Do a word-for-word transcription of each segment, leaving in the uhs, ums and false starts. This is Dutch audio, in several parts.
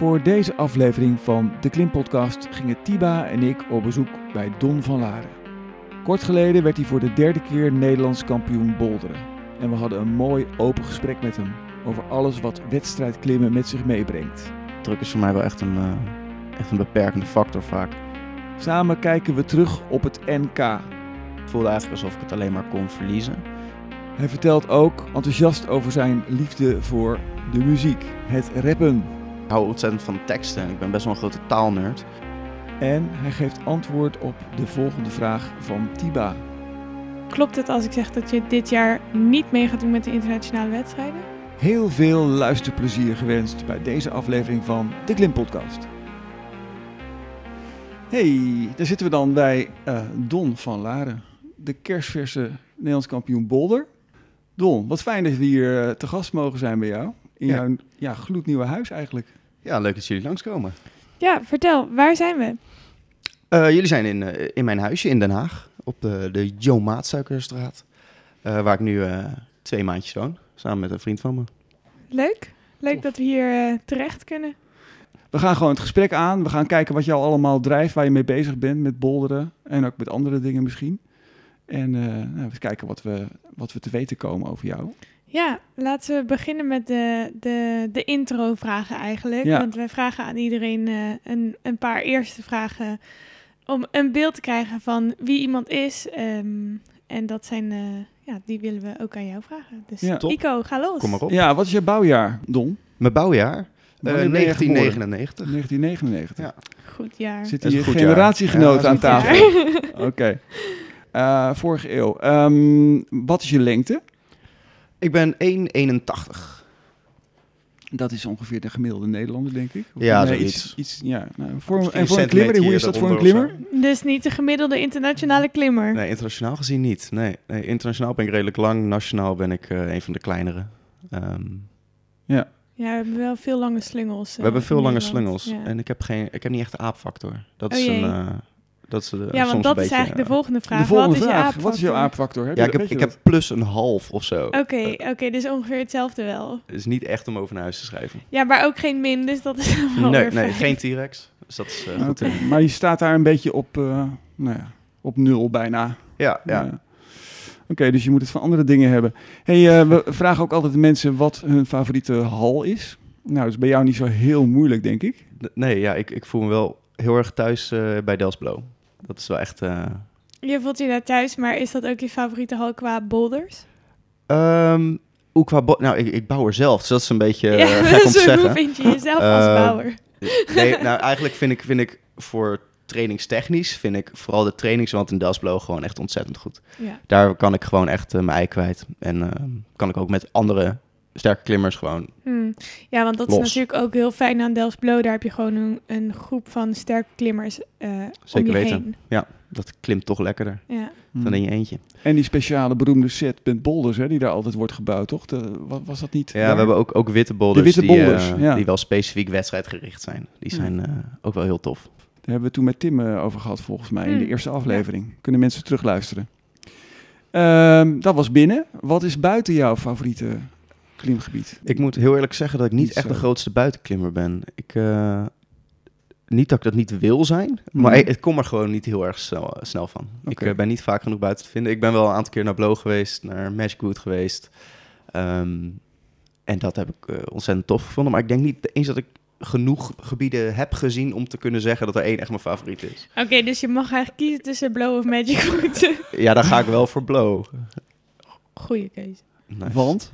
Voor deze aflevering van de Klimpodcast gingen Tiba en ik op bezoek bij Don van Laren. Kort geleden werd hij voor de derde keer Nederlands kampioen boulderen. En we hadden een mooi open gesprek met hem over alles wat wedstrijdklimmen met zich meebrengt. Druk is voor mij wel echt een, uh, echt een beperkende factor vaak. Samen kijken we terug op het N K. Het voelde eigenlijk alsof ik het alleen maar kon verliezen. Hij vertelt ook enthousiast over zijn liefde voor de muziek, het rappen. Ik hou ontzettend van teksten en ik ben best wel een grote taalnerd. En hij geeft antwoord op de volgende vraag van Tiba. Klopt het als ik zeg dat je dit jaar niet mee gaat doen met de internationale wedstrijden? Heel veel luisterplezier gewenst bij deze aflevering van de Klimpodcast. Hey, daar zitten we dan bij uh, Don van Laren, de kerstverse Nederlands kampioen boulder. Don, wat fijn dat we hier uh, te gast mogen zijn bij jou. In Ja. jouw ja, gloednieuwe huis eigenlijk. Ja, leuk dat jullie langskomen. Ja, vertel, waar zijn we? Uh, jullie zijn in, uh, in mijn huisje in Den Haag, op de, de Jo Maatsuikerstraat. Uh, waar ik nu uh, twee maandjes woon, samen met een vriend van me. Leuk. Leuk Tof. dat we hier uh, terecht kunnen. We gaan gewoon het gesprek aan. We gaan kijken wat jou allemaal drijft, waar je mee bezig bent met boulderen. En ook met andere dingen misschien. En uh, nou, we kijken wat we, wat we te weten komen over jou. Ja, laten we beginnen met de, de, de intro-vragen eigenlijk. Ja. Want wij vragen aan iedereen uh, een, een paar eerste vragen om een beeld te krijgen van wie iemand is. Um, en dat zijn, uh, ja, die willen we ook aan jou vragen. Dus Ja. Top. Ico, ga los. Kom maar op. Ja, wat is je bouwjaar, Don? Mijn bouwjaar, uh, Wanneer ben je negentien geboren? negenennegentig. negentien negenennegentig. Ja. Goed jaar. Zit Dat is hier een goed jaar. generatiegenoten Ja, aan dat is een tafel? goed Oké. Okay. Uh, vorige eeuw. Um, wat is je lengte? Ik ben één eenentachtig. Dat is ongeveer de gemiddelde Nederlander, denk ik. Of Ja, nee, zoiets. Iets, iets, ja, nou, voor, Misschien en voor een een klimmer, hoe centimeter is dat voor een eronder of klimmer? Dus niet de gemiddelde internationale klimmer. Nee, internationaal gezien niet. Nee, nee, internationaal ben ik redelijk lang. Nationaal ben ik uh, een van de kleinere. Um, Ja. Ja, we hebben wel veel lange slungels. Uh, we hebben veel in lange Nederland. slungels. Ja. En ik heb, geen, ik heb niet echt de aapfactor. Dat Oh is jee. een... Uh, dat is de, Ja, soms want dat een is beetje, eigenlijk de uh, volgende vraag. De volgende Wat is je vraag. aapfactor? Wat is jouw aapfactor? Heb Ja, je- ik heb, weet je ik dat? heb plus een half of zo. Oké, okay, oké, okay, dus ongeveer hetzelfde wel. Het is niet echt om over naar huis te schrijven. Ja, maar ook geen min, dus dat is wel Nee, weer nee, fijn. geen T-Rex. Dus dat is uh, goed. Oké, maar je staat daar een beetje op, uh, nou ja, op nul bijna. Ja, ja. Uh, Oké, okay, dus je moet het van andere dingen hebben. Hey, uh, we vragen ook altijd de mensen wat hun favoriete hal is. Nou, dat is bij jou niet zo heel moeilijk, denk ik. Nee, ja, ik, ik voel me wel heel erg thuis uh, bij Delfsblauw. Dat is wel echt... Uh... Je voelt je daar thuis, maar is dat ook je favoriete hal qua boulders? Um, hoe qua bo- nou, ik, ik bouw er zelf, dus dat is een beetje uh, Ja, gek om te zo, zeggen. hoe vind je jezelf als Uh, bouwer? Nee, nou eigenlijk vind ik, vind ik voor trainingstechnisch, vind ik vooral de trainingswand in Delfsblauw gewoon echt ontzettend goed. Ja. Daar kan ik gewoon echt uh, mijn ei kwijt. En uh, kan ik ook met andere sterke klimmers gewoon... Hmm. Ja, want dat Los. is natuurlijk ook heel fijn aan Delfsblauw. Daar heb je gewoon een, een groep van sterke klimmers uh, Zeker om je weten. heen. Ja, dat klimt toch lekkerder Ja. Hmm. dan in je eentje. En die speciale beroemde set met boulders, hè, die daar altijd wordt gebouwd, toch? De, wat, was dat niet? Ja, daar? we hebben ook, ook witte boulders, De witte boulders, die, uh, ja. die wel specifiek wedstrijdgericht zijn. Die zijn uh, ook wel heel tof. Daar hebben we toen met Tim uh, over gehad, volgens mij, in Hmm. de eerste aflevering. Kunnen mensen terugluisteren. Um, dat was binnen. Wat is buiten jouw favoriete klimgebied? Ik moet heel eerlijk zeggen dat ik niet Niet echt zo. de grootste buitenklimmer ben. Ik, uh, niet dat ik dat niet wil zijn, maar Mhm. ik, het komt er gewoon niet heel erg snel, snel van. Oké. Ik uh, ben niet vaak genoeg buiten te vinden. Ik ben wel een aantal keer naar Blow geweest, naar Magic Wood geweest. Um, en dat heb ik uh, ontzettend tof gevonden. Maar ik denk niet eens dat ik genoeg gebieden heb gezien om te kunnen zeggen dat er één echt mijn favoriet is. Oké, okay, dus je mag eigenlijk kiezen tussen Blow of Magic Wood. Ja, dan ga ik wel voor Blow. Goeie keuze. Nice. Want?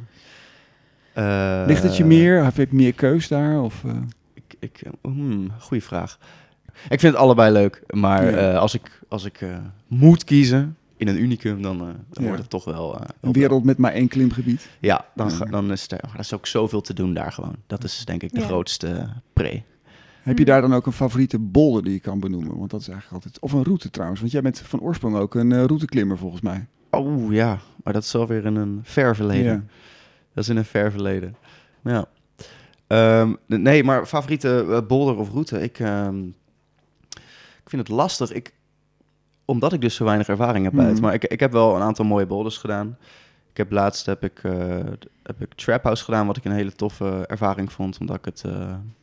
Uh, Ligt het je meer? Heb je meer keus daar? Of, uh? Ik, ik, hmm, goeie vraag. Ik vind het allebei leuk, maar Ja. uh, als ik, als ik uh, moet kiezen in een unicum, dan, uh, dan Ja. wordt het toch wel... Uh, Een wereld met maar één klimgebied. Ja, dan, Ja. ga- dan is er, er is ook zoveel te doen daar gewoon. Dat is denk ik de Ja. grootste pre. Heb je daar dan ook een favoriete boulder die je kan benoemen? Want dat is eigenlijk altijd... Of een route trouwens, want jij bent van oorsprong ook een uh, routeklimmer volgens mij. Oh ja, maar dat is alweer in een ver verleden. Ja. Dat is in een ver verleden. Ja. Um, nee, maar favoriete uh, boulder of route? Ik, um, ik vind het lastig. Ik, omdat ik dus zo weinig ervaring heb Mhm. buiten. Maar ik, ik heb wel een aantal mooie boulders gedaan. Ik heb laatst heb ik, uh, heb ik Trap House gedaan, wat ik een hele toffe ervaring vond. Omdat ik het... Uh,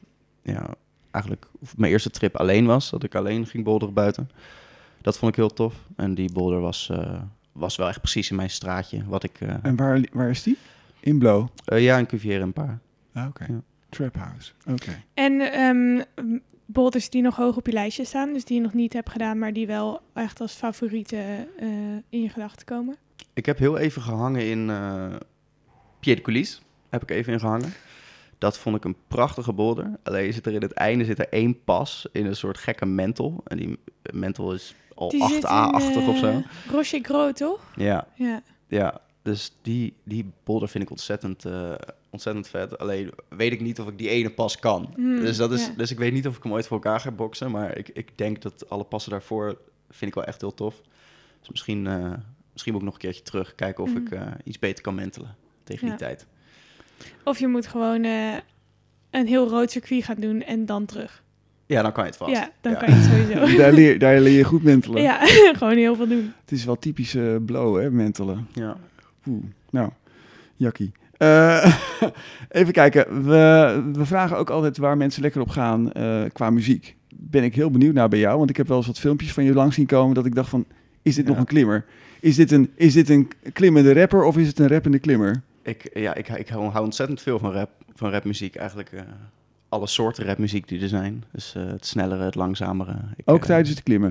ja, eigenlijk mijn eerste trip alleen was. Dat ik alleen ging boulderen buiten. Dat vond ik heel tof. En die boulder was, uh, was wel echt precies in mijn straatje. Wat ik, uh, en waar, waar is die? In Blow? Uh, ja, in Cuvier een paar. Ah, oké. Okay. Ja. Trap House. Oké. Okay. En um, boulders die nog hoog op je lijstje staan, dus die je nog niet hebt gedaan, maar die wel echt als favoriete uh, in je gedachten komen? Ik heb heel even gehangen in uh, Pied de Coulisse. Heb ik even in gehangen. Dat vond ik een prachtige boulder. Alleen zit er in het einde zit er één pas in een soort gekke mentel. En die mentel is al die acht A-achtig uh, of zo. Rocher Gros, toch? Ja. Ja. Ja, dus die, die boulder vind ik ontzettend, uh, ontzettend vet. Alleen weet ik niet of ik die ene pas kan. Mm, dus, dat is, ja. dus ik weet niet of ik hem ooit voor elkaar ga boksen. Maar ik, ik denk dat alle passen daarvoor vind ik wel echt heel tof. Dus misschien, uh, misschien moet ik nog een keertje terug kijken of mm. ik uh, iets beter kan mentelen tegen ja. die tijd. Of je moet gewoon uh, een heel rood circuit gaan doen en dan terug. Ja, dan kan je het vast. Ja, dan ja. kan je het sowieso. daar, leer, daar leer je goed mentelen. Ja, gewoon heel veel doen. Het is wel typisch uh, Blow, hè, mentelen. Ja. Oeh, nou, jakkie. Uh, even kijken, we, we vragen ook altijd waar mensen lekker op gaan uh, qua muziek. Ben ik heel benieuwd naar bij jou, want ik heb wel eens wat filmpjes van je langs zien komen dat ik dacht van, is dit ja. nog een klimmer? Is dit een, is dit een klimmende rapper of is het een rappende klimmer? Ik, ja, ik, ik hou, hou ontzettend veel van rap, van rapmuziek. Eigenlijk uh, alle soorten rapmuziek die er zijn. Dus uh, het snellere, het langzamere. Ik, Ook uh, tijdens het klimmen?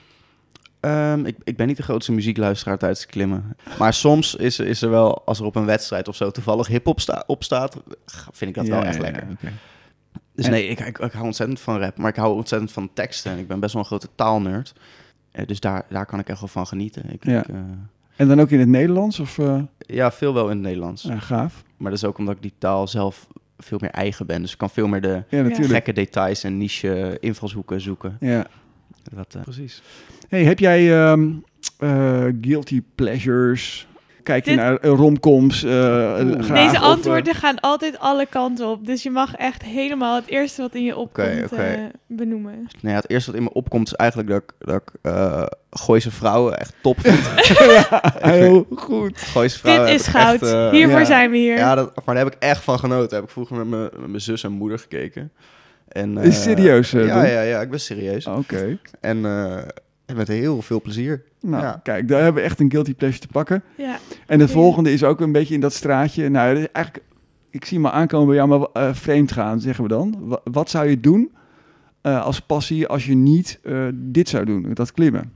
Um, ik, ik ben niet de grootste muziekluisteraar tijdens het klimmen. Maar soms is, is er wel, als er op een wedstrijd of zo toevallig hip-hop sta, op staat, vind ik dat ja, wel echt ja, lekker. Ja, okay. Dus en, nee, ik, ik, ik hou ontzettend van rap, maar ik hou ontzettend van teksten. En ik ben best wel een grote taalnerd. Uh, dus daar, daar kan ik echt wel van genieten. Ik, ja. ik, uh, en dan ook in het Nederlands? Of, uh... Ja, veel wel in het Nederlands. Ja, gaaf. Maar dat is ook omdat ik die taal zelf veel meer eigen ben. Dus ik kan veel meer de ja, gekke details en niche invalshoeken zoeken. Ja. Dat, uh, precies. Hey, heb jij um, uh, guilty pleasures? Kijk je Dit... naar uh, romcoms? Uh, Deze of, antwoorden uh... gaan altijd alle kanten op. Dus je mag echt helemaal het eerste wat in je opkomt okay, okay. Uh, benoemen. Nou ja, het eerste wat in me opkomt is eigenlijk dat ik, dat ik uh, Gooise vrouwen echt top vind. ja, heel goed. Gooise vrouwen. Dit is goud. Echt, uh, Hiervoor ja. zijn we hier. Ja, dat, maar daar heb ik echt van genoten. Daar heb ik vroeger met mijn zus en moeder gekeken. En, uh, is het serieus? Uh, ja, ja, ja, ik ben serieus. Oké. Okay. En, uh, en met heel veel plezier. Nou, ja. kijk, daar hebben we echt een guilty pleasure te pakken. Ja. En de ja. volgende is ook een beetje in dat straatje. Nou, eigenlijk, ik zie maar aankomen bij jou, maar uh, vreemd gaan, zeggen we dan. W- wat zou je doen uh, als passie als je niet uh, dit zou doen, dat klimmen?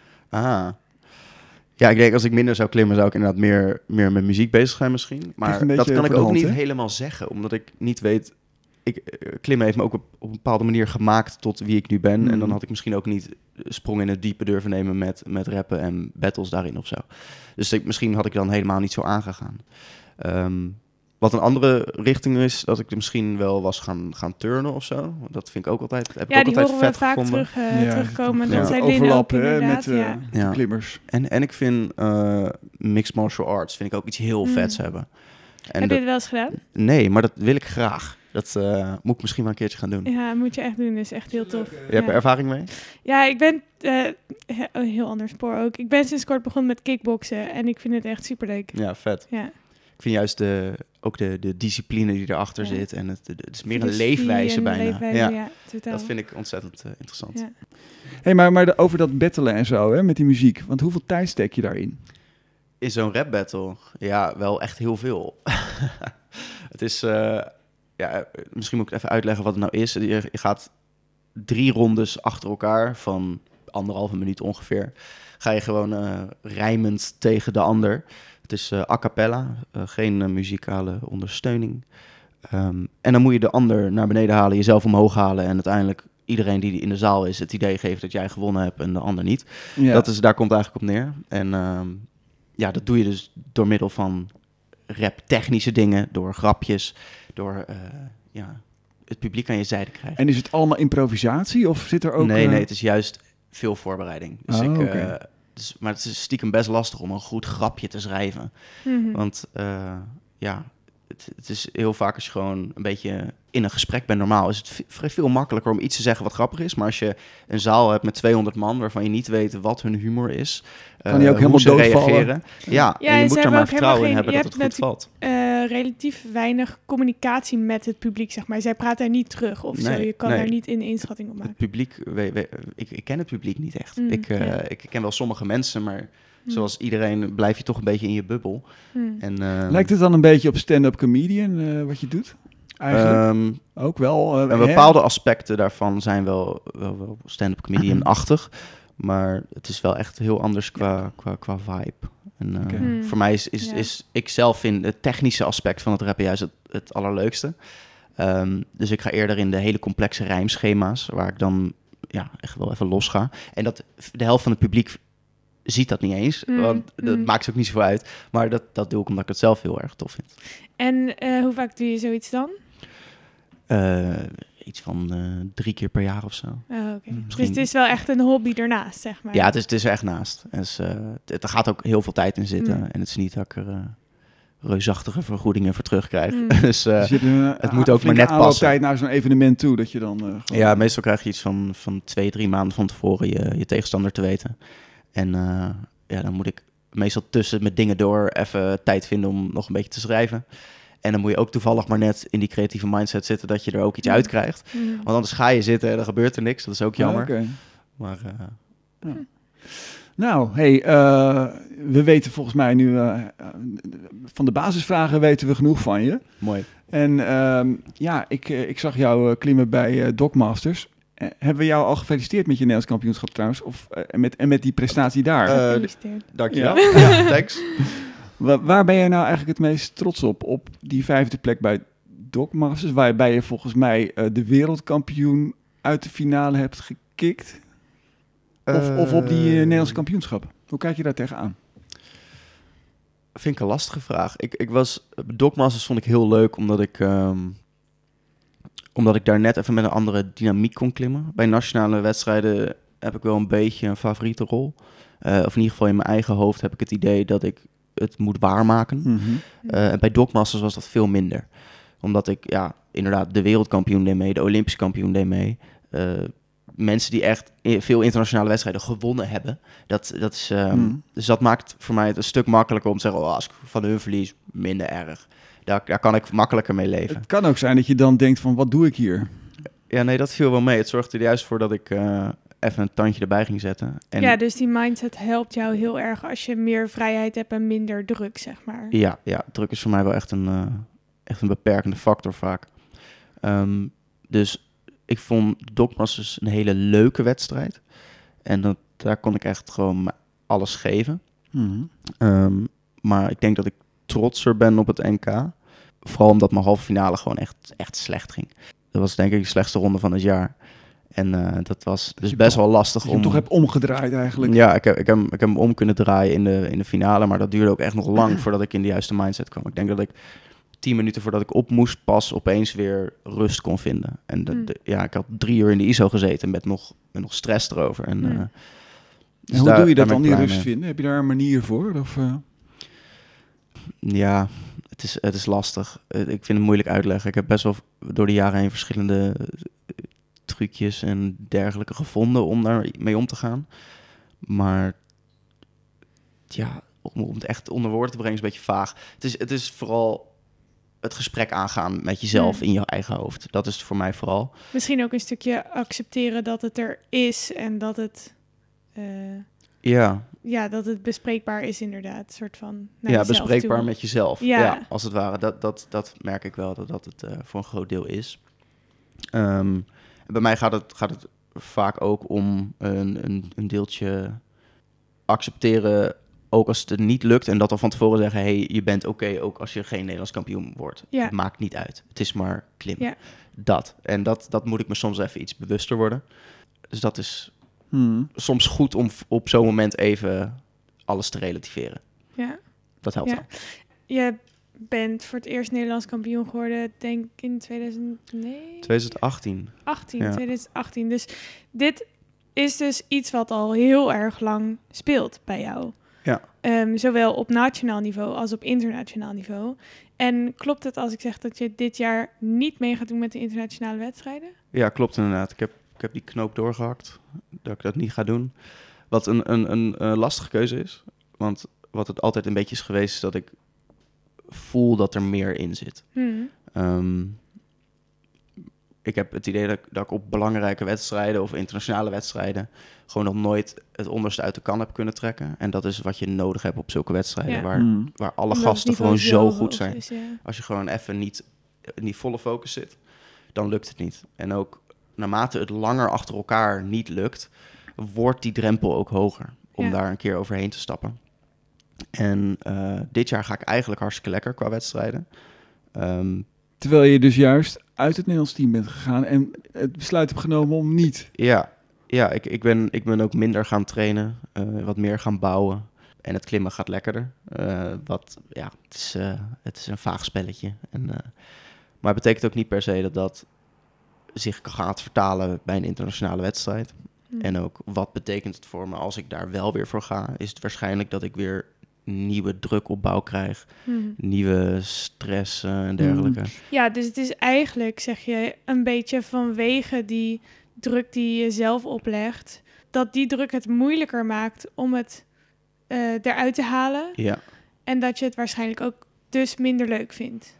Ah. Ja, ik denk als ik minder zou klimmen, zou ik inderdaad meer, meer met muziek bezig zijn misschien. Maar dat kan ik ook hand, niet hè? helemaal zeggen, omdat ik niet weet... Ik, uh, klimmen heeft me ook op, op een bepaalde manier gemaakt tot wie ik nu ben. Mm. En dan had ik misschien ook niet sprong in het diepe durven nemen met, met rappen en battles daarin of zo. Dus ik, misschien had ik dan helemaal niet zo aangegaan. Um, wat een andere richting is, dat ik er misschien wel was gaan, gaan turnen of zo. Dat vind ik ook altijd, heb ja, ik ook altijd vet vaak gevonden. Terug, uh, ja, terugkomen. Ja. Dat zijn overlappen hè, met uh, ja. ja. klimmers. En, en ik vind uh, mixed martial arts vind ik ook iets heel mm. vets hebben. En heb dat, je het wel eens gedaan? Nee, maar dat wil ik graag. Dat uh, moet ik misschien wel een keertje gaan doen. Ja, moet je echt doen. Dat is echt heel tof. Je hebt ja. er ervaring mee? Ja, ik ben... Uh, he, oh, heel ander spoor ook. Ik ben sinds kort begonnen met kickboksen. En ik vind het echt superleuk. Ja, vet. Ja. Ik vind juist de, ook de, de discipline die erachter ja. zit. En het, het is meer een leefwijze een bijna. Leefwijze, ja. ja, totaal. Dat vind ik ontzettend uh, interessant. Ja. Hey, maar, maar de, over dat battelen en zo, hè, met die muziek. Want hoeveel tijd steek je daarin? In zo'n rap battle? Ja, wel echt heel veel. Het is... Uh, Ja, misschien moet ik even uitleggen wat het nou is. Je, je gaat drie rondes achter elkaar van anderhalve minuut ongeveer. Ga je gewoon uh, rijmend tegen de ander. Het is uh, a cappella, uh, geen uh, muzikale ondersteuning. Um, en dan moet je de ander naar beneden halen, jezelf omhoog halen... en uiteindelijk iedereen die in de zaal is het idee geeft dat jij gewonnen hebt en de ander niet. Ja. Dat is, daar komt het eigenlijk op neer. En um, ja, dat doe je dus door middel van rap-technische dingen, door grapjes... door uh, ja, het publiek aan je zijde krijgen. En is het allemaal improvisatie of zit er ook... Nee, uh... nee, het is juist veel voorbereiding. Dus oh, ik, uh, okay. dus, maar het is stiekem best lastig om een goed grapje te schrijven. Mm-hmm. Want uh, ja, het, het, het is heel vaak als je gewoon een beetje in een gesprek bent normaal, is het v- veel makkelijker om iets te zeggen wat grappig is. Maar als je een zaal hebt met tweehonderd man waarvan je niet weet wat hun humor is, Kan die ook uh, helemaal hoe ze doodvallen? reageren. Ja, Ja, en je en moet ze er hebben maar ook vertrouwen in helemaal hebben geen- dat je het goed hebt valt. Uh, relatief weinig communicatie met het publiek, zeg maar. Zij praten er niet terug of zo. Nee, Je kan nee. daar niet in inschatting op Het maken. publiek, we, we, ik, ik ken het publiek niet echt. Mm, ik, uh, ja. ik ken wel sommige mensen, maar Mm. zoals iedereen blijf je toch een beetje in je bubbel. Mm. En, uh, Lijkt het dan een beetje op stand-up comedian, uh, wat je doet? Eigenlijk um, ook wel. Uh, en bepaalde aspecten daarvan zijn wel, wel, wel stand-up comedian-achtig. Maar het is wel echt heel anders qua, qua, qua vibe. En, uh, Oké. Hmm. Voor mij is, is, Ja. is ik zelf vind het technische aspect van het rappen juist het, het allerleukste. Um, dus ik ga eerder in de hele complexe rijmschema's, waar ik dan ja, echt wel even los ga. En dat de helft van het publiek ziet dat niet eens, Mm, want dat mm. maakt ze ook niet zoveel uit. Maar dat, dat doe ik omdat ik het zelf heel erg tof vind. En uh, hoe vaak doe je zoiets dan? Uh, iets van uh, drie keer per jaar of zo. Oh, okay. Misschien- Dus het is wel echt een hobby ernaast, zeg maar. Ja, het is, het is er echt naast. Het is, uh, het, er gaat ook heel veel tijd in zitten. Mm. En het is niet dat ik er uh, reusachtige vergoedingen voor terugkrijg. Mm. dus uh, Dus je hebt een, het moet ook maar net passen. tijd naar zo'n evenement toe, dat je dan... Uh, gewoon... ja, meestal krijg je iets van, van twee, drie maanden van tevoren je, je tegenstander te weten. En uh, ja, dan moet ik meestal tussen met dingen door even tijd vinden om nog een beetje te schrijven. En dan moet je ook toevallig maar net in die creatieve mindset zitten dat je er ook iets Mm. uit krijgt. Mm. Want anders ga je zitten en dan gebeurt er niks. Dat is ook jammer. Ah, oké. Maar uh, Ja. Nou, hey, uh, we weten volgens mij nu... Uh, van de basisvragen weten we genoeg van je. mooi. En uh, ja, ik, uh, ik zag jou uh, klimmen bij uh, Dogmasters. Uh, hebben we jou al gefeliciteerd met je Nederlands kampioenschap trouwens? Of, uh, en, met, en met die prestatie daar? Uh, Gefeliciteerd. Dankjewel. Ja. Ja, thanks. Waar, waar ben je nou eigenlijk het meest trots op? Op die vijfde plek bij Dogmasters, waarbij je volgens mij uh, de wereldkampioen uit de finale hebt gekikt? Of, uh, of op die uh, Nederlandse kampioenschap? Hoe kijk je daar tegenaan? Vind ik een lastige vraag. Ik, ik was, Dogmasters vond ik heel leuk, omdat ik, um, omdat ik daar net even met een andere dynamiek kon klimmen. Bij nationale wedstrijden heb ik wel een beetje een favoriete rol. Uh, of in ieder geval in mijn eigen hoofd heb ik het idee dat ik het moet waarmaken. Mm-hmm. Uh, en bij Dogmasters was dat veel minder. Omdat ik, ja, inderdaad, de wereldkampioen deed mee, de Olympisch kampioen deed mee. Uh, mensen die echt veel internationale wedstrijden gewonnen hebben. Dat, dat is, um, mm. Dus dat maakt voor mij het een stuk makkelijker om te zeggen... Oh, als ik van hun verlies, minder erg. Daar, daar kan ik makkelijker mee leven. Het kan ook zijn dat je dan denkt van, wat doe ik hier? Ja, nee, dat viel wel mee. Het zorgde er juist voor dat ik uh, even een tandje erbij ging zetten. En ja, dus die mindset helpt jou heel erg als je meer vrijheid hebt en minder druk, zeg maar. Ja, ja, druk is voor mij wel echt een, uh, echt een beperkende factor vaak. Um, dus ik vond Dogmasters een hele leuke wedstrijd. En dat, daar kon ik echt gewoon alles geven. Mm-hmm. Um, maar ik denk dat ik trotser ben op het N K. Vooral omdat mijn halve finale gewoon echt, echt slecht ging. Dat was denk ik de slechtste ronde van het jaar. En uh, dat was dus best wel lastig om... Je om... hem toch hebt omgedraaid eigenlijk. Ja, ik heb, ik, heb, ik heb hem om kunnen draaien in de, in de finale. Maar dat duurde ook echt nog lang voordat ik in de juiste mindset kwam. Ik denk dat ik tien minuten voordat ik op moest pas opeens weer rust kon vinden. En de, Mm. de, ja, ik had drie uur in de I S O gezeten met nog, met nog stress erover. En, Mm. uh, dus en hoe daar, doe je dat daar dan, ben ik die blij rust mee. vinden? Heb je daar een manier voor? Of, uh... Ja, het is, het is lastig. Ik vind het moeilijk uitleggen. Ik heb best wel door de jaren heen verschillende trucjes en dergelijke gevonden om daarmee om te gaan. Maar ja, om, om het echt onder woorden te brengen is een beetje vaag. Het is, het is vooral het gesprek aangaan met jezelf Hmm. in je eigen hoofd. Dat is het voor mij vooral. Misschien ook een stukje accepteren dat het er is en dat het... Uh... Ja, Ja, dat het bespreekbaar is inderdaad. Een soort van naar ja jezelf bespreekbaar toe. met jezelf. Ja. Ja. Als het ware. Dat, dat, dat merk ik wel, dat, dat het uh, voor een groot deel is. Um, bij mij gaat het, gaat het vaak ook om een, een, een deeltje accepteren, ook als het niet lukt. En dat dan van tevoren zeggen, hey, je bent oké, okay, ook als je geen Nederlands kampioen wordt. Ja. Het maakt niet uit. Het is maar klimmen. Ja. Dat. En dat, dat moet ik me soms even iets bewuster worden. Dus dat is... Hmm. soms goed om op zo'n moment even alles te relativeren. Ja. Dat helpt Ja. wel. Je bent voor het eerst Nederlands kampioen geworden, denk ik in tweeduizend twintig achttien. achttien, Ja. tweeduizend achttien. Dus dit is dus iets wat al heel erg lang speelt bij jou. Ja. Um, zowel op nationaal niveau als op internationaal niveau. En klopt het als ik zeg dat je dit jaar niet mee gaat doen met de internationale wedstrijden? Ja, klopt inderdaad. Ik heb, ik heb die knoop doorgehakt, dat ik dat niet ga doen. Wat een, een, een, een lastige keuze is. Want wat het altijd een beetje is geweest, is dat ik voel dat er meer in zit. Hmm. Um, ik heb het idee dat ik, dat ik op belangrijke wedstrijden of internationale wedstrijden gewoon nog nooit het onderste uit de kan heb kunnen trekken. En dat is wat je nodig hebt op zulke wedstrijden, Ja. waar, Mm. waar alle Omdat gasten het niveau gewoon zo hoog goed zijn. is, ja. Als je gewoon even niet in die volle focus zit, dan lukt het niet. En ook naarmate het langer achter elkaar niet lukt, wordt die drempel ook hoger om Ja. daar een keer overheen te stappen. En uh, dit jaar ga ik eigenlijk hartstikke lekker qua wedstrijden. Um, Terwijl je dus juist uit het Nederlands team bent gegaan en het besluit hebt genomen om niet. Ja, ja ik, ik, ben, ik ben ook minder gaan trainen, uh, wat meer gaan bouwen. En het klimmen gaat lekkerder. Uh, wat, ja, het is, uh, het is een vaag spelletje. En, uh, maar het betekent ook niet per se dat dat zich gaat vertalen bij een internationale wedstrijd. Hmm. En ook wat betekent het voor me als ik daar wel weer voor ga, is het waarschijnlijk dat ik weer nieuwe drukopbouw krijg, Hmm. nieuwe stress uh, en dergelijke. Ja, dus het is eigenlijk, zeg je, een beetje vanwege die druk die je zelf oplegt, dat die druk het moeilijker maakt om het uh, eruit te halen. Ja. En dat je het waarschijnlijk ook dus minder leuk vindt.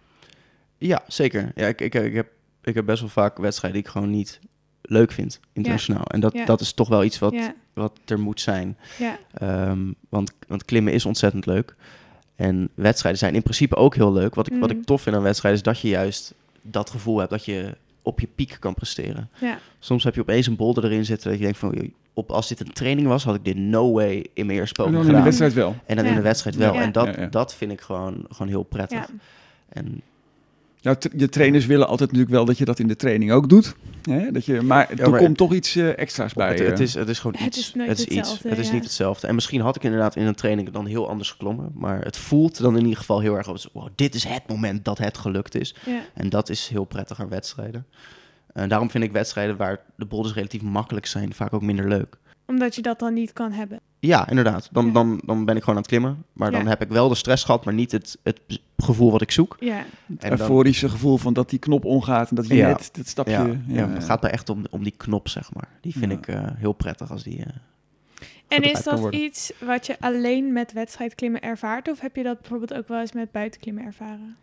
Ja, zeker. Ja, ik, ik, ik, heb, ik heb best wel vaak wedstrijden die ik gewoon niet leuk vind, internationaal. Ja. En dat, ja. dat is toch wel iets wat, ja. wat er moet zijn. Ja. Um, want, want klimmen is ontzettend leuk. En wedstrijden zijn in principe ook heel leuk. Wat ik, mm. wat ik tof vind aan wedstrijden is dat je juist dat gevoel hebt dat je op je piek kan presteren. Ja. Soms heb je opeens een boulder erin zitten dat je denkt van, op, als dit een training was, had ik dit no way in mijn eerste poging gedaan. En dan in de wedstrijd wel. En dan ja. in de wedstrijd wel. Ja. En dat, ja, ja. dat vind ik gewoon, gewoon heel prettig. Ja. En Nou, t- je trainers willen altijd natuurlijk wel dat je dat in de training ook doet. Hè? Dat je, maar Ja, er maar komt toch iets uh, extra's bij. Het, uh. het, is, het is gewoon Het iets. is nooit het is hetzelfde, iets. Het is ja. niet hetzelfde. En misschien had ik inderdaad in een training dan heel anders geklommen. Maar het voelt dan in ieder geval heel erg als, wow, dit is het moment dat het gelukt is. Ja. En dat is heel prettig aan wedstrijden. En daarom vind ik wedstrijden waar de boulders relatief makkelijk zijn vaak ook minder leuk. Omdat je dat dan niet kan hebben. Ja, inderdaad. Dan, Ja. dan, dan ben ik gewoon aan het klimmen. Maar dan Ja. heb ik wel de stress gehad, maar niet het, het gevoel wat ik zoek. Ja. En Het dan, euforische gevoel van dat die knop omgaat en dat je Ja. net dat stapje... ja, ja, ja, het gaat mij echt om, om die knop, zeg maar. Die vind Ja. ik uh, heel prettig als die... Uh, En gedraaid is kan dat worden. iets wat je alleen met wedstrijdklimmen ervaart? Of heb je dat bijvoorbeeld ook wel eens met buitenklimmen ervaren?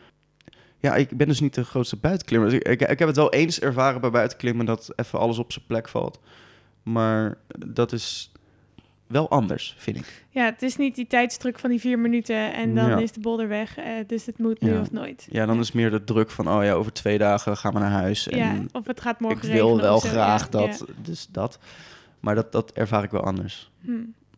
Ja, ik ben dus niet de grootste buitenklimmer. Dus ik, ik, ik heb het wel eens ervaren bij buitenklimmen dat even alles op zijn plek valt. Maar dat is wel anders, vind ik. Ja, het is niet die tijdsdruk van die vier minuten en dan Ja. is de boulder weg. Uh, dus het moet nu Ja. of nooit. Ja, dan is meer de druk van, oh ja, over twee dagen gaan we naar huis. En Ja, of het gaat morgen ik wil regenen wel of zo. graag Ja, dat, ja. dus dat. Maar dat, dat ervaar ik wel anders. Hm.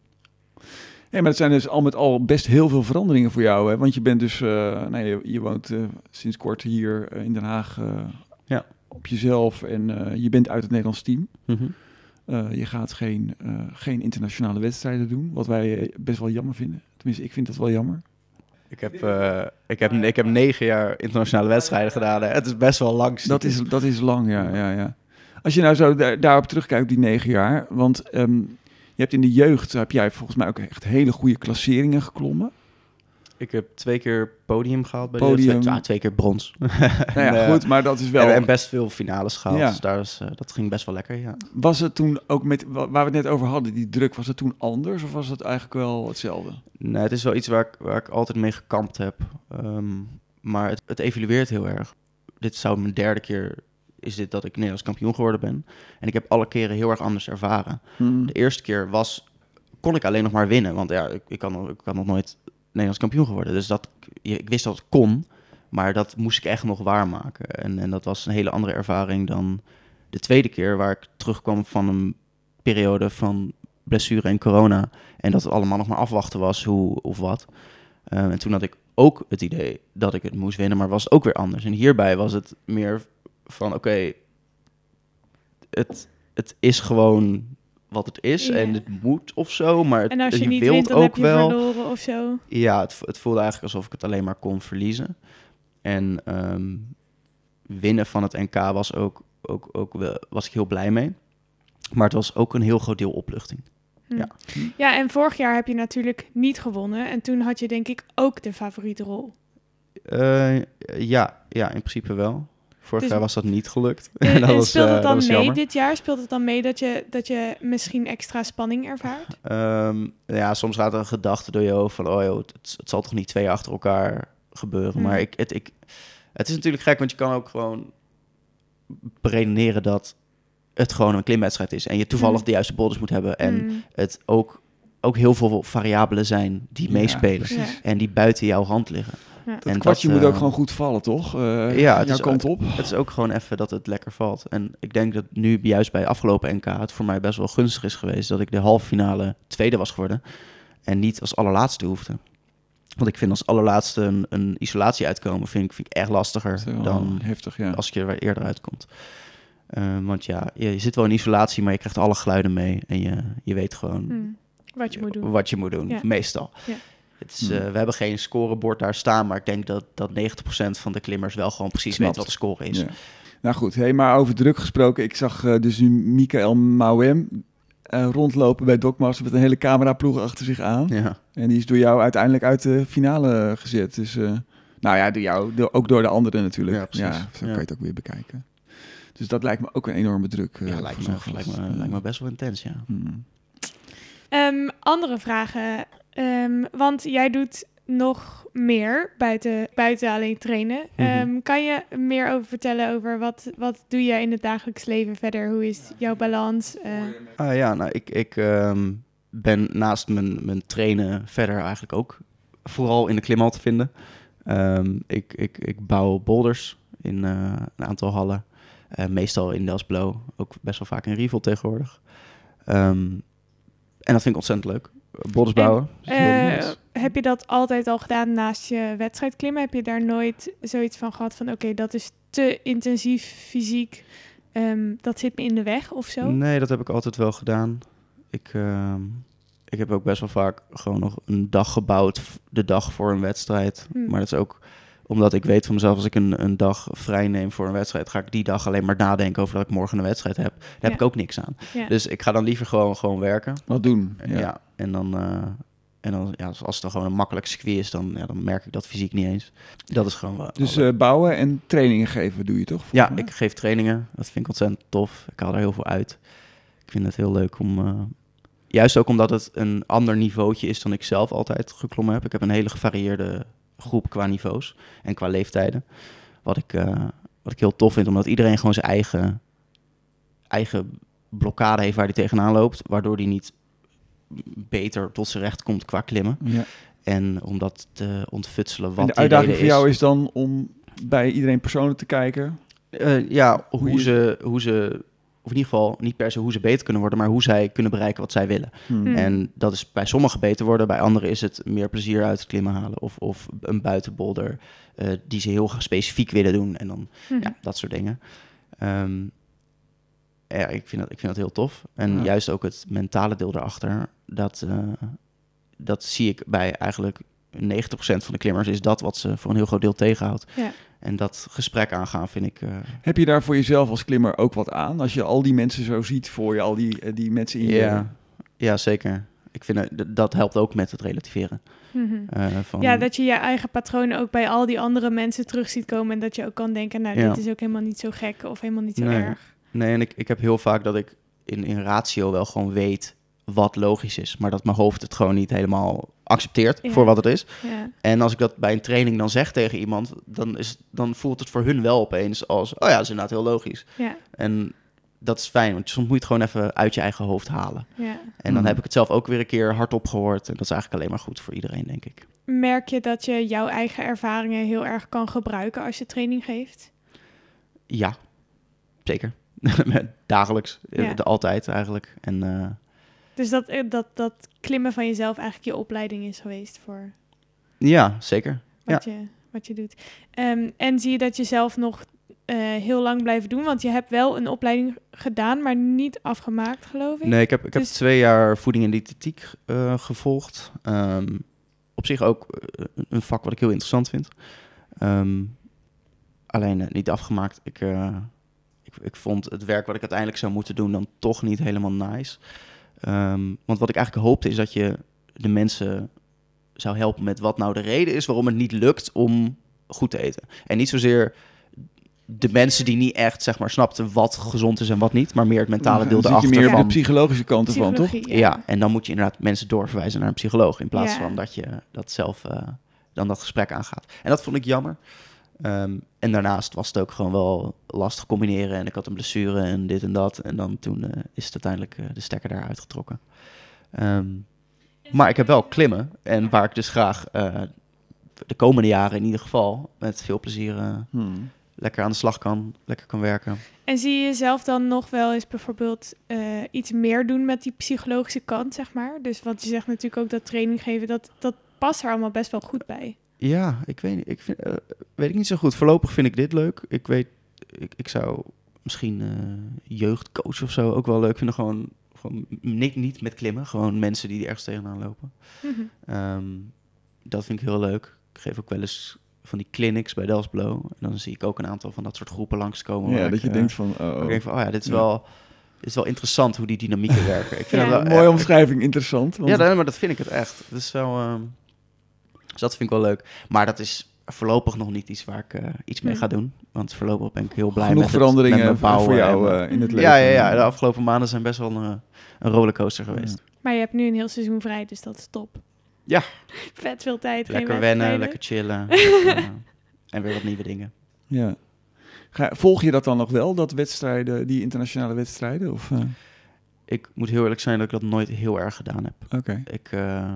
Ja, maar het zijn dus al met al best heel veel veranderingen voor jou. Hè? Want je bent dus, uh, nee, je, je woont uh, sinds kort hier uh, in Den Haag uh, ja. op jezelf en uh, je bent uit het Nederlands team. Mm-hmm. Uh, je gaat geen, uh, geen internationale wedstrijden doen, wat wij best wel jammer vinden. Tenminste, ik vind dat wel jammer. Ik heb, uh, ik heb, ik heb negen jaar internationale wedstrijden gedaan. Hè. Het is best wel lang. Dat is, dat is lang, ja, ja, ja. Als je nou zo daar, daarop terugkijkt, op die negen jaar, want um, je hebt in de jeugd, heb jij volgens mij ook echt hele goede klasseringen geklommen. Ik heb twee keer podium gehaald bij Podium. de jeugd. Ja, twee keer brons. Nou ja, en, goed, maar dat is wel... En, en best veel finales gehaald, Ja. dus daar was, uh, dat ging best wel lekker, ja. Was het toen ook met, waar we het net over hadden, die druk, was het toen anders of was het eigenlijk wel hetzelfde? Nee, het is wel iets waar ik, waar ik altijd mee gekampt heb. Um, maar het, het evolueert heel erg. Dit zou mijn derde keer is dit dat ik Nederlands kampioen geworden ben. En ik heb alle keren heel erg anders ervaren. Hmm. De eerste keer was, kon ik alleen nog maar winnen. Want ja, ik, ik, kan, nog, ik kan nog nooit Nederlands kampioen geworden. Dus dat, ik wist dat het kon, maar dat moest ik echt nog waarmaken. En, en dat was een hele andere ervaring dan de tweede keer, waar ik terugkwam van een periode van blessure en corona. En dat het allemaal nog maar afwachten was, hoe of wat. Uh, en toen had ik ook het idee dat ik het moest winnen, maar was het ook weer anders. En hierbij was het meer van, oké, okay, het, het is gewoon wat het is Ja. en het moet of zo, maar het, En als je, je niet wilt wint, dan ook heb je wel. verloren of zo. Ja, het, het voelde eigenlijk alsof ik het alleen maar kon verliezen. En um, winnen van het N K was ook, ook, ook wel, was ik heel blij mee. Maar het was ook een heel groot deel opluchting. Hm. Ja. Ja, en vorig jaar heb je natuurlijk niet gewonnen. En toen had je denk ik ook de favoriete rol. Uh, ja, ja, in principe wel. Vorig Dus, jaar was dat niet gelukt. Uh, dat was, speelt het uh, dan dat mee jammer. dit jaar? Speelt het dan mee dat je, dat je misschien extra spanning ervaart? Um, ja, soms gaat er een gedachte door je hoofd van... oh joh, het, het zal toch niet twee achter elkaar gebeuren. Hmm. Maar ik, het, ik, het is natuurlijk gek, want je kan ook gewoon beredeneren dat het gewoon een klimwedstrijd is. En je toevallig Hmm. de juiste boulders moet hebben. En Hmm. het ook, ook heel veel variabelen zijn die Ja, meespelen. Ja. En die buiten jouw hand liggen. Ja. Dat En kwartje dat, moet uh, ook gewoon goed vallen, toch? Uh, ja, het jouw is, kant op. Het is ook gewoon even dat het lekker valt. En ik denk dat nu juist bij afgelopen N K het voor mij best wel gunstig is geweest dat ik de halve finale tweede was geworden en niet als allerlaatste hoefde. Want ik vind als allerlaatste een, een isolatie uitkomen vind ik, vind ik echt lastiger dan heftig, ja. als je er eerder uitkomt. Uh, want ja, je, je zit wel in isolatie, maar je krijgt alle geluiden mee en je, je weet gewoon Hmm. Wat je moet doen. Wat je moet doen, ja. meestal. Ja. Het is, uh, we hebben geen scorebord daar staan, maar ik denk dat, dat negentig procent van de klimmers wel gewoon precies Snapt. weet wat de score is. Ja. Nou goed, hey, maar over druk gesproken. Ik zag uh, dus nu Michael Mouwem uh, rondlopen bij Dokmasters met een hele cameraploeg achter zich aan. Ja. En die is door jou uiteindelijk uit de finale gezet. Dus, uh, nou ja, door jou, door, ook door de anderen natuurlijk. Ja, precies. Ja, zo ja. kan je het ook weer bekijken. Dus dat lijkt me ook een enorme druk. Uh, ja, lijkt me, lijkt, me, lijkt me best wel intens, ja. Hmm. Um, andere vragen. Um, want jij doet nog meer buiten, buiten alleen trainen. Mm-hmm. Um, kan je meer over vertellen over wat, wat doe je in het dagelijks leven verder? Hoe is jouw balans? Uh... Ah ja, nou, ik, ik um, ben naast mijn, mijn trainen verder eigenlijk ook vooral in de klimhal te vinden. Um, ik, ik, ik bouw boulders in uh, een aantal hallen. Uh, meestal in Delfsblauw, ook best wel vaak in Rievel tegenwoordig. Um, en dat vind ik ontzettend leuk. Boulders bouwen. En, uh, heb je dat altijd al gedaan naast je wedstrijd klimmen? Heb je daar nooit zoiets van gehad van... oké, okay, dat is te intensief fysiek, um, dat zit me in de weg of zo? Nee, dat heb ik altijd wel gedaan. Ik, uh, ik heb ook best wel vaak gewoon nog een dag gebouwd, de dag voor een wedstrijd. Hmm. Maar dat is ook omdat ik weet van mezelf, als ik een, een dag vrij neem voor een wedstrijd, ga ik die dag alleen maar nadenken over dat ik morgen een wedstrijd heb. Daar heb ja. ik ook niks aan. Ja. Dus ik ga dan liever gewoon, gewoon werken. Wat doen. Ja, ja. en dan... Uh, En dan, ja, als het dan gewoon een makkelijk circuit is, dan, ja, dan merk ik dat fysiek niet eens. Dat is gewoon wel... Dus uh, bouwen en trainingen geven doe je toch? Ja, mij? ik geef trainingen. Dat vind ik ontzettend tof. Ik haal er heel veel uit. Ik vind het heel leuk om... Uh, juist ook omdat het een ander niveautje is dan ik zelf altijd geklommen heb. Ik heb een hele gevarieerde groep qua niveaus en qua leeftijden. Wat ik, uh, wat ik heel tof vind, omdat iedereen gewoon zijn eigen, eigen blokkade heeft waar hij tegenaan loopt. Waardoor hij niet beter tot zijn recht komt qua klimmen. Ja. En om dat te ontfutselen wat en de uitdaging voor jou is dan om bij iedereen persoonlijk te kijken? Uh, ja, hoe, hoe, je... ze, hoe ze, of in ieder geval niet per se hoe ze beter kunnen worden, maar hoe zij kunnen bereiken wat zij willen. Hmm. Hmm. En dat is bij sommigen beter worden, bij anderen is het meer plezier uit het klimmen halen. Of, of een buitenbolder uh, die ze heel specifiek willen doen. En dan, hmm. ja, dat soort dingen. Um, Ja, ik vind, dat, ik vind dat heel tof. En ja. juist ook het mentale deel erachter, dat, uh, dat zie ik bij eigenlijk negentig procent van de klimmers, is dat wat ze voor een heel groot deel tegenhoudt. Ja. En dat gesprek aangaan vind ik... Uh... Heb je daar voor jezelf als klimmer ook wat aan? Als je al die mensen zo ziet voor je, al die, die mensen in je... Ja, ja zeker. Ik vind dat, dat helpt ook met het relativeren. Mm-hmm. Uh, van... Ja, dat je je eigen patronen ook bij al die andere mensen terug ziet komen en dat je ook kan denken, nou, ja. dit is ook helemaal niet zo gek of helemaal niet zo nee. erg. Nee, en ik, ik heb heel vaak dat ik in, in ratio wel gewoon weet wat logisch is, maar dat mijn hoofd het gewoon niet helemaal accepteert ja. voor wat het is. Ja. En als ik dat bij een training dan zeg tegen iemand, dan, is, dan voelt het voor hun wel opeens als, oh ja, dat is inderdaad heel logisch. Ja. En dat is fijn, want soms moet je het gewoon even uit je eigen hoofd halen. Ja. En dan mm. heb ik het zelf ook weer een keer hardop gehoord. En dat is eigenlijk alleen maar goed voor iedereen, denk ik. Merk je dat je jouw eigen ervaringen heel erg kan gebruiken als je training geeft? Ja, zeker. Dagelijks, Ja. de, altijd eigenlijk. En, uh, dus dat, dat, dat klimmen van jezelf eigenlijk je opleiding is geweest voor ja, zeker. wat, ja. je, wat je doet. Um, en zie je dat je zelf nog uh, heel lang blijven doen? Want je hebt wel een opleiding gedaan, maar niet afgemaakt, geloof ik. Nee, ik heb, ik dus... heb twee jaar voeding en diëtetiek uh, gevolgd. Um, op zich ook uh, een vak wat ik heel interessant vind. Um, alleen uh, niet afgemaakt. Ik... Uh, Ik, ik vond het werk wat ik uiteindelijk zou moeten doen dan toch niet helemaal nice. Um, want wat ik eigenlijk hoopte is dat je de mensen zou helpen met wat nou de reden is waarom het niet lukt om goed te eten. En niet zozeer de mensen die niet echt, zeg maar, snapten wat gezond is en wat niet, maar meer het mentale deel dan erachter. zit je meer van, op de psychologische kant ervan, toch? Psychologie, ja. ja. ja, en dan moet je inderdaad mensen doorverwijzen naar een psycholoog in plaats Ja. van dat je dat zelf uh, dan dat gesprek aangaat. En dat vond ik jammer. Um, en daarnaast was het ook gewoon wel lastig combineren en ik had een blessure en dit en dat. En dan toen uh, is het uiteindelijk uh, de stekker daar uitgetrokken. Um, maar ik heb wel klimmen en waar ik dus graag uh, de komende jaren in ieder geval met veel plezier uh, hmm. lekker aan de slag kan, lekker kan werken. En zie je jezelf dan nog wel eens bijvoorbeeld uh, iets meer doen met die psychologische kant, zeg maar? Dus want je zegt natuurlijk ook dat training geven, dat, dat past er allemaal best wel goed bij. Ja, ik weet niet. Ik vind, uh, weet ik niet zo goed. Voorlopig vind ik dit leuk. Ik weet, ik, ik zou misschien uh, jeugdcoach of zo ook wel leuk vinden. Gewoon, gewoon niet, niet met klimmen. Gewoon mensen die ergens tegenaan lopen. Mm-hmm. Um, dat vind ik heel leuk. Ik geef ook wel eens van die clinics bij Delfsblo. En dan zie ik ook een aantal van dat soort groepen langskomen. Ja, dat ik, je uh, denkt van... Oh, oh. Ik denk van, oh ja, dit is ja. wel... Het is wel interessant hoe die dynamieken werken. Ik vind ja. dat wel, mooie uh, omschrijving, interessant. Want... Ja, dat, maar dat vind ik het echt. Het is wel... Um, Dus dat vind ik wel leuk. Maar dat is voorlopig nog niet iets waar ik uh, iets mee ga doen. Want voorlopig ben ik heel blij Genoeg met veranderingen het, met mijn bouwen voor jou en, uh, in het leven. Ja, ja, ja, de afgelopen maanden zijn best wel een, een rollercoaster geweest. Ja. Maar je hebt nu een heel seizoen vrij, dus dat is top. Ja. Vet veel tijd. Lekker wennen, lekker chillen. lekker, uh, en weer wat nieuwe dingen. Ja. Ga, volg je dat dan nog wel, dat wedstrijden, die internationale wedstrijden? Of, uh? Ik moet heel eerlijk zijn dat ik dat nooit heel erg gedaan heb. Oké. Okay. Ik... Uh,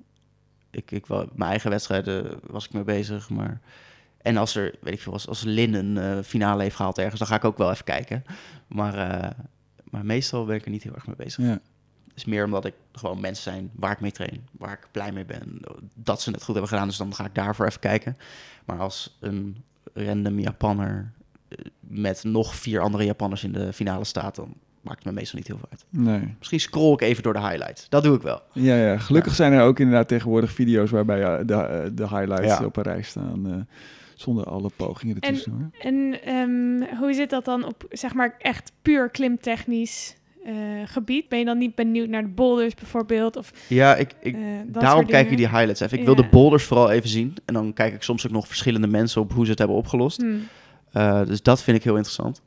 Ik, ik wel, mijn eigen wedstrijden was ik mee bezig, maar... En als er, weet ik veel, als, als Lin een uh, finale heeft gehaald ergens, dan ga ik ook wel even kijken. Maar, uh, maar meestal ben ik er niet heel erg mee bezig. Ja. Het is meer omdat ik gewoon mensen zijn waar ik mee train, waar ik blij mee ben. Dat ze het goed hebben gedaan, dus dan ga ik daarvoor even kijken. Maar als een random Japanner uh, met nog vier andere Japanners in de finale staat, dan maakt het me meestal niet heel veel uit. Nee. Misschien scroll ik even door de highlights. Dat doe ik wel. Ja, ja. Gelukkig ja. zijn er ook inderdaad tegenwoordig video's waarbij uh, de, de highlights ja. op een rij staan. Uh, zonder alle pogingen ertussen. En, hoor. en um, hoe zit dat dan op, zeg maar, echt puur klimtechnisch uh, gebied? Ben je dan niet benieuwd naar de boulders bijvoorbeeld? Of, ja, ik, ik, uh, daarom kijk ik die highlights even. Ik ja. wil de boulders vooral even zien. En dan kijk ik soms ook nog verschillende mensen op hoe ze het hebben opgelost. Hmm. Uh, dus dat vind ik heel interessant.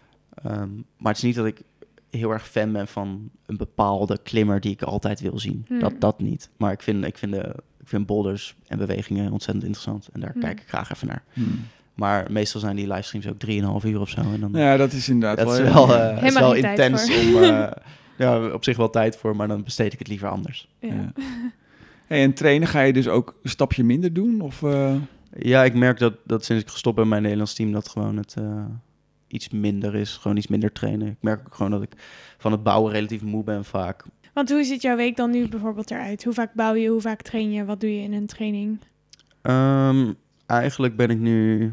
Um, maar het is niet dat ik heel erg fan ben van een bepaalde klimmer die ik altijd wil zien. Hmm. Dat, dat niet. Maar ik vind, ik, vind de, ik vind boulders en bewegingen ontzettend interessant. En daar hmm. kijk ik graag even naar. Hmm. Maar meestal zijn die livestreams ook drieënhalf uur of zo. En dan, ja, dat is inderdaad dat wel, is wel, uh, is wel intens om... Uh, ja, op zich wel tijd voor, maar dan besteed ik het liever anders. Ja. Ja. Hey, en trainen ga je dus ook een stapje minder doen? Of, uh... Ja, ik merk dat, dat sinds ik gestopt ben met mijn Nederlands team... dat gewoon het... Uh, iets minder is, gewoon iets minder trainen. Ik merk ook gewoon dat ik van het bouwen relatief moe ben vaak. Want hoe ziet jouw week dan nu bijvoorbeeld eruit? Hoe vaak bouw je, hoe vaak train je? Wat doe je in een training? Um, eigenlijk ben ik nu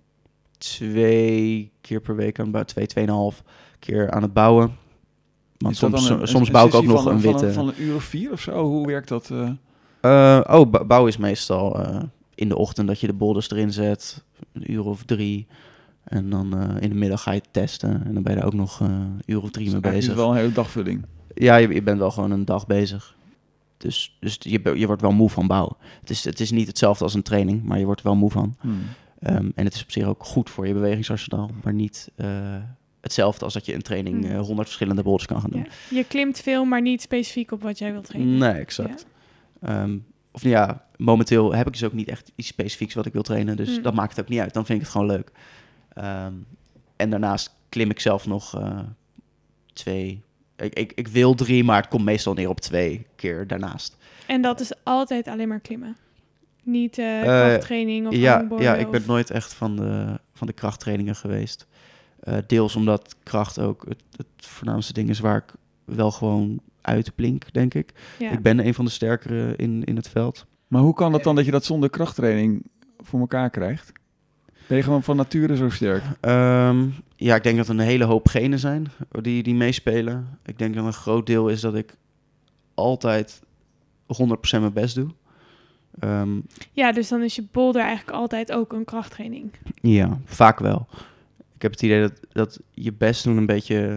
twee keer per week aan het bouwen, twee, tweeënhalf keer aan het bouwen. Want soms, een, soms een, bouw ik ook nog van, een witte... Van een, van een uur of vier of zo? Hoe werkt dat? Uh? Uh, oh, bouwen is meestal uh, in de ochtend dat je de boulders erin zet. Een uur of drie... En dan uh, in de middag ga je testen. En dan ben je er ook nog uh, een uur of drie dus mee bezig. Het is wel een hele dagvulling. Ja, je, je bent wel gewoon een dag bezig. Dus, dus je, je wordt wel moe van bouwen. Het is, het is niet hetzelfde als een training, maar je wordt er wel moe van. Hmm. Um, en het is op zich ook goed voor je bewegingsarsenaal. Maar niet uh, hetzelfde als dat je een training uh, honderd verschillende boulders kan gaan doen. Ja. Je klimt veel, maar niet specifiek op wat jij wilt trainen. Nee, exact. Ja. Um, of ja, momenteel heb ik dus ook niet echt iets specifieks wat ik wil trainen. Dus hmm. dat maakt het ook niet uit. Dan vind ik het gewoon leuk. Um, en daarnaast klim ik zelf nog uh, twee... Ik, ik, ik wil drie, maar het komt meestal neer op twee keer daarnaast. En dat is altijd alleen maar klimmen? Niet uh, krachttraining of ja, hangboarden? Ja, ik of... ben nooit echt van de, van de krachttrainingen geweest. Uh, deels omdat kracht ook het, het voornaamste ding is waar ik wel gewoon uitblink, denk ik. Ja. Ik ben een van de sterkere in, in het veld. Maar hoe kan het dan dat je dat zonder krachttraining voor elkaar krijgt? Ben je gewoon van nature zo sterk? Um, ja, ik denk dat er een hele hoop genen zijn die, die meespelen. Ik denk dat een groot deel is dat ik altijd honderd procent mijn best doe. Um, ja, dus dan is je boulder eigenlijk altijd ook een krachttraining. Ja, vaak wel. Ik heb het idee dat, dat je best doen een beetje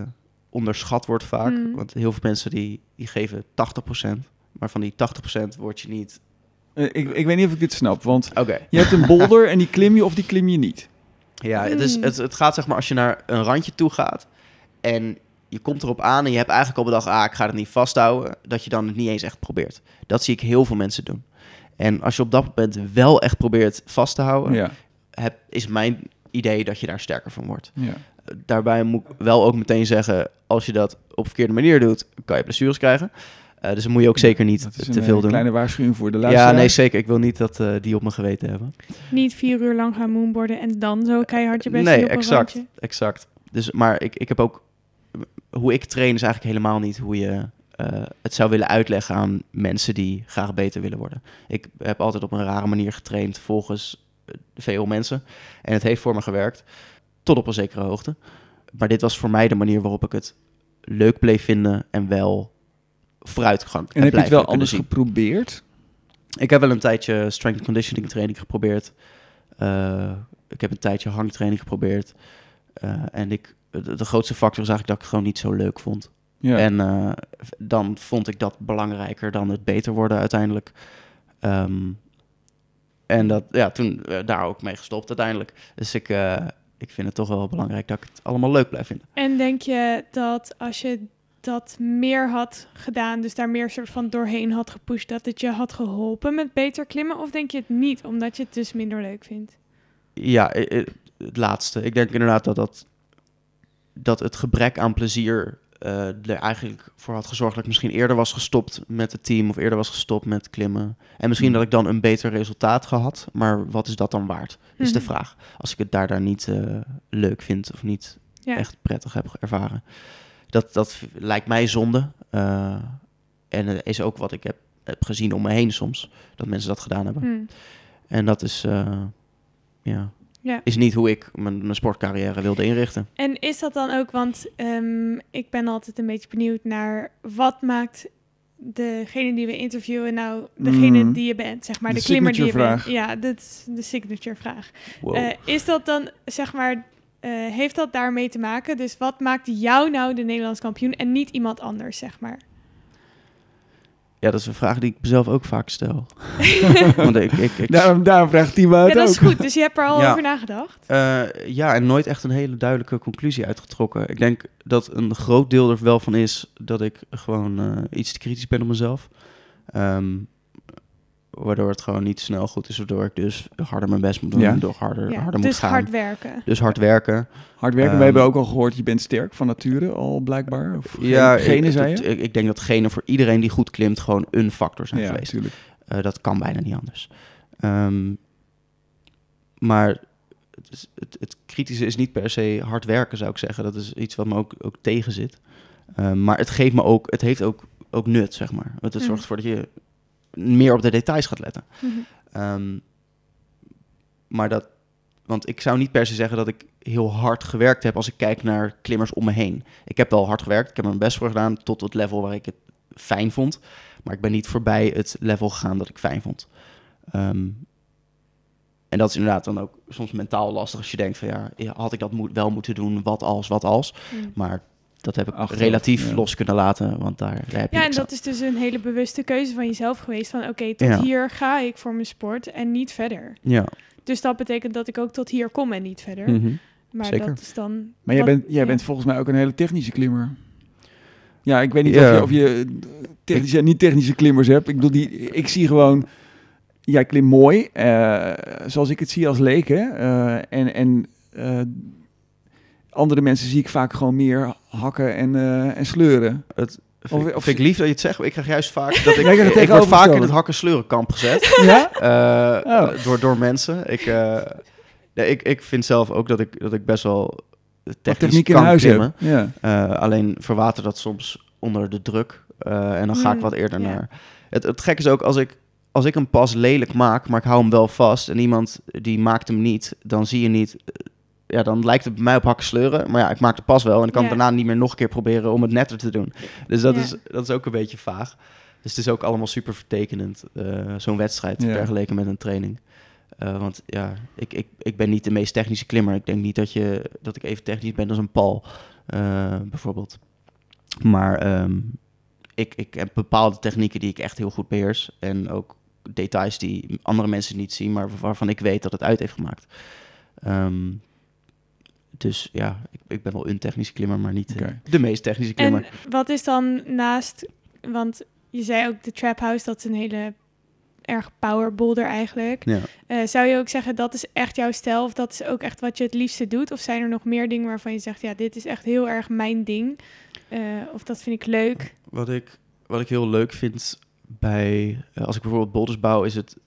onderschat wordt vaak. Mm. Want heel veel mensen die, die geven tachtig procent. Maar van die tachtig procent word je niet... Uh, ik, ik weet niet of ik dit snap, want Oké. Okay. je hebt een boulder en die klim je of die klim je niet. Ja, het, is, het, het gaat zeg maar als je naar een randje toe gaat en je komt erop aan en je hebt eigenlijk al bedacht, ah, ik ga het niet vasthouden, dat je dan het niet eens echt probeert. Dat zie ik heel veel mensen doen. En als je op dat moment wel echt probeert vast te houden, Ja. heb, is mijn idee dat je daar sterker van wordt. Ja. Daarbij moet ik wel ook meteen zeggen, als je dat op verkeerde manier doet, kan je blessures krijgen. Uh, dus dat moet je ook zeker niet dat is te een, veel een doen. Kleine waarschuwing voor de luisteraar. Ja, nee, zeker. Ik wil niet dat uh, die op mijn geweten hebben. Niet vier uur lang gaan moonboarden en dan zo keihard je best nee, doen op exact, een randje. exact. Dus, maar ik, ik heb ook... Hoe ik train is eigenlijk helemaal niet hoe je uh, het zou willen uitleggen aan mensen die graag beter willen worden. Ik heb altijd op een rare manier getraind volgens veel mensen. En het heeft voor me gewerkt, tot op een zekere hoogte. Maar dit was voor mij de manier waarop ik het leuk bleef vinden en wel vooruitgang. En heb je het wel anders zien. geprobeerd? Ik heb wel een tijdje strength and conditioning training geprobeerd. Uh, ik heb een tijdje hangtraining geprobeerd. Uh, en ik, de, de grootste factor is eigenlijk dat ik het gewoon niet zo leuk vond. Ja. En uh, dan vond ik dat belangrijker dan het beter worden uiteindelijk. Um, en dat, ja, toen uh, daar ook mee gestopt uiteindelijk. Dus ik, uh, ik vind het toch wel belangrijk dat ik het allemaal leuk blijf vinden. En denk je dat als je dat meer had gedaan, dus daar meer soort van doorheen had gepusht, dat het je had geholpen met beter klimmen? Of denk je het niet, omdat je het dus minder leuk vindt? Ja, het laatste. Ik denk inderdaad dat, dat, dat het gebrek aan plezier uh, er eigenlijk voor had gezorgd dat ik misschien eerder was gestopt met het team of eerder was gestopt met klimmen. En misschien Hmm. dat ik dan een beter resultaat gehad, maar wat is dat dan waard? Is Mhm. de vraag. Als ik het daar, daar niet uh, leuk vind of niet Ja. echt prettig heb ervaren. Dat, dat v- lijkt mij zonde. Uh, en het is ook wat ik heb, heb gezien om me heen soms, dat mensen dat gedaan hebben. Hmm. En dat is, uh, ja, Ja. is niet hoe ik mijn, mijn sportcarrière wilde inrichten. En is dat dan ook, want um, ik ben altijd een beetje benieuwd naar wat maakt degene die we interviewen nou degene Mm. die je bent, zeg maar, De de, klimmer die je signature bent. vraag. Ja, dat is de signature vraag. Wow. Uh, is dat dan, zeg maar, uh, heeft dat daarmee te maken? Dus wat maakt jou nou de Nederlands kampioen en niet iemand anders, zeg maar? Ja, dat is een vraag die ik mezelf ook vaak stel. Want ik, ik, ik, Daarom, daarom vraagt Timo het Ja, dat ook. is goed. Dus je hebt er al Ja. over nagedacht. Uh, ja, en nooit echt een hele duidelijke conclusie uitgetrokken. Ik denk dat een groot deel er wel van is dat ik gewoon uh, iets te kritisch ben op mezelf. Um, waardoor het gewoon niet snel goed is, waardoor ik dus harder mijn best moet doen, Ja. door harder, Ja, harder dus moet gaan. hard werken. Dus hard werken. Hard werken, Um, we hebben ook al gehoord, je bent sterk van nature al blijkbaar. Of Ja, gene, ik, zei ik, je? ik, ik denk dat genen voor iedereen die goed klimt gewoon een factor zijn Ja, geweest. natuurlijk. Uh, dat kan bijna niet anders. Um, maar het, is, het, het kritische is niet per se hard werken, zou ik zeggen. Dat is iets wat me ook, ook tegen zit. Um, maar het geeft me ook, het heeft ook, ook nut, zeg maar. Want het Mhm. zorgt ervoor dat je meer op de details gaat letten. Mhm. Um, maar dat, want ik zou niet per se zeggen dat ik heel hard gewerkt heb als ik kijk naar klimmers om me heen. Ik heb wel hard gewerkt, ik heb mijn best voor gedaan tot het level waar ik het fijn vond. Maar ik ben niet voorbij het level gegaan dat ik fijn vond. Um, en dat is inderdaad dan ook soms mentaal lastig als je denkt van ja, had ik dat moet, wel moeten doen, wat als, wat als. Mm. Maar dat heb ik Achteraf, relatief ja. los kunnen laten, want daar, daar heb je Ja, en niks dat aan. is dus een hele bewuste keuze van jezelf geweest. Van oké, okay, tot Ja. hier ga ik voor mijn sport en niet verder. Ja. Dus dat betekent dat ik ook tot hier kom en niet verder. Mm-hmm. Maar zeker. dat is dan... Maar jij, wat- bent, jij ja. bent volgens mij ook een hele technische klimmer. Ja, ik weet niet Ja. of je, of je technische en niet technische klimmers hebt. Ik bedoel, die, ik zie gewoon... Jij klimt mooi, uh, zoals ik het zie als leek, hè. Uh, en en uh, andere mensen zie ik vaak gewoon meer hakken en, uh, en sleuren. Het vind, Of- ik- of- vind ik lief dat je het zegt, maar ik krijg juist vaak dat ik, Jij krijgt het ik word vaak in tegenovergestelde. het hakken sleuren kamp gezet. Ja? Uh, Oh. door, door mensen. Ik, uh, nee, ik, ik vind zelf ook dat ik, dat ik best wel Wat technisch techniek in kan huis klimmen. hebben. Ja. Uh, alleen verwater dat soms onder de druk. Uh, en dan ga ik Mm, wat eerder ja. naar. Het, het gek is ook, als ik, als ik een pas lelijk maak, maar ik hou hem wel vast en iemand die maakt hem niet, dan zie je niet... Ja, dan lijkt het bij mij op hakken sleuren. Maar ja, ik maak de pas wel en ik kan Ja. daarna niet meer nog een keer proberen om het netter te doen. Dus dat, Ja. is, dat is ook een beetje vaag. Dus het is ook allemaal super vertekenend, uh, zo'n wedstrijd, Ja. vergeleken met een training. Uh, want ja, ik, ik, ik ben niet de meest technische klimmer. Ik denk niet dat, je, dat ik even technisch ben als een Paul, uh, bijvoorbeeld. Maar um, ik, ik heb bepaalde technieken die ik echt heel goed beheers. En ook details die andere mensen niet zien, maar waarvan ik weet dat het uit heeft gemaakt. Um, dus ja, ik, ik ben wel een technische klimmer, maar niet okay. uh, de meest technische klimmer. En wat is dan naast, want je zei ook de Trap House, dat is een hele erg power boulder eigenlijk. Ja. Uh, zou je ook zeggen, dat is echt jouw stijl, of dat is ook echt wat je het liefste doet? Of zijn er nog meer dingen waarvan je zegt, ja, dit is echt heel erg mijn ding? Uh, of dat vind ik leuk? Wat ik, wat ik heel leuk vind bij, uh, als ik bijvoorbeeld boulders bouw, is het,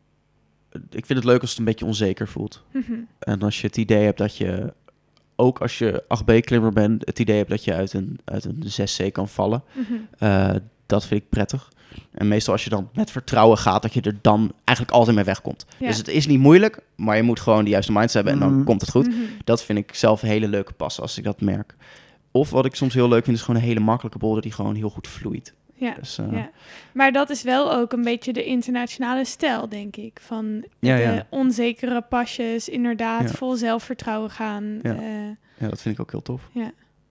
ik vind het leuk als het een beetje onzeker voelt. Mm-hmm. En als je het idee hebt dat je, ook als je acht B-klimmer bent, het idee hebt dat je uit een, uit een zes C kan vallen. Mm-hmm. Uh, dat vind ik prettig. En meestal als je dan met vertrouwen gaat, dat je er dan eigenlijk altijd mee wegkomt. Ja. Dus het is niet moeilijk, maar je moet gewoon de juiste mindset hebben en dan Mm-hmm. komt het goed. Mm-hmm. Dat vind ik zelf een hele leuke pas als ik dat merk. Of wat ik soms heel leuk vind, is gewoon een hele makkelijke boulder die gewoon heel goed vloeit. Ja, Dus, uh, ja, maar dat is wel ook een beetje de internationale stijl, denk ik. Van Ja, de ja. onzekere pasjes, inderdaad, Ja. vol zelfvertrouwen gaan. Ja. Uh, Ja, dat vind ik ook heel tof. ja.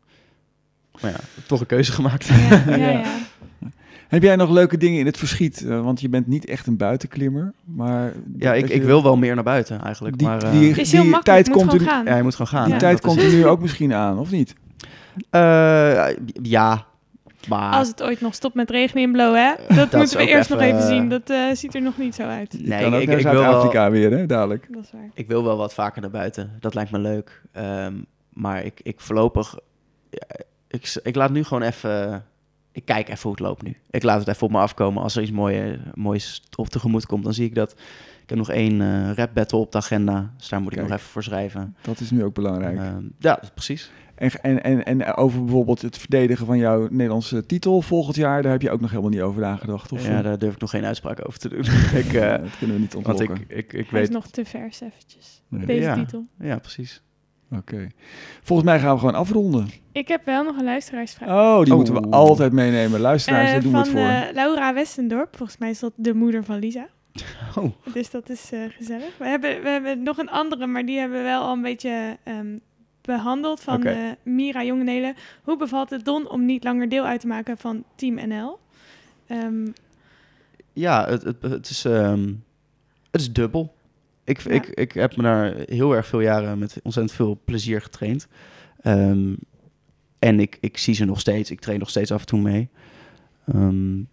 Maar ja, toch een keuze gemaakt. Ja, ja, Ja. ja. Heb jij nog leuke dingen in het verschiet? Uh, want je bent niet echt een buitenklimmer, maar... Ja, ik, dat ik je- wil wel meer naar buiten eigenlijk. Die, maar, uh, die, Het is heel die makkelijk, tijd je moet komt gewoon er, gaan. ja, je moet gewoon gaan. die Ja. tijd Dat is komt er nu ook misschien aan, of niet? Uh, ja, maar... Als het ooit nog stopt met regenen in Blow, hè? Dat, Dat is moeten we ook eerst nog even, even zien. uh, Dat uh, ziet er nog niet zo uit. Je Nee, kan ook ik- naar ik wil wel- Zuid-Afrika weer, hè, dadelijk. Dat is waar. Ik wil wel wat vaker naar buiten. Dat lijkt me leuk. Um, maar ik, ik voorlopig... Ja, ik, ik laat nu gewoon even... Ik kijk even hoe het loopt nu. Ik laat het even op me afkomen. Als er iets mooie, moois op tegemoet komt, dan zie ik dat. Ik heb nog één uh, rap battle op de agenda. Dus daar moet Kijk. ik nog even voor schrijven. Dat is nu ook belangrijk. Um, ja, precies. En, en, en, en over bijvoorbeeld het verdedigen van jouw Nederlandse titel volgend jaar, daar heb je ook nog helemaal niet over nagedacht, of? Ja, daar durf ik nog geen uitspraak over te doen. ik, uh, Ja, dat kunnen we niet want ontlokken. ik, ik, ik Hij weet... is nog te vers eventjes. Nee. Deze Ja. titel. Ja, precies. Oké. Okay. Volgens mij gaan we gewoon afronden. Ik heb wel nog een luisteraarsvraag. Oh, die Oh. moeten we altijd meenemen. Luisteraars, Uh, daar doen we van het voor. uh, Laura Westendorp. Volgens mij is dat de moeder van Lisa. Oh. Dus dat is uh, gezellig. We hebben, we hebben nog een andere, maar die hebben we wel al een beetje um, behandeld. Van Oké. uh, Mira Jongenelen. Hoe bevalt het Don om niet langer deel uit te maken van Team N L? Um, Ja, het, het, het, is, um, het is dubbel. Ik, Ja. ik, ik heb me daar heel erg veel jaren met ontzettend veel plezier getraind. Um, en ik, ik zie ze nog steeds. Ik train nog steeds af en toe mee. Um,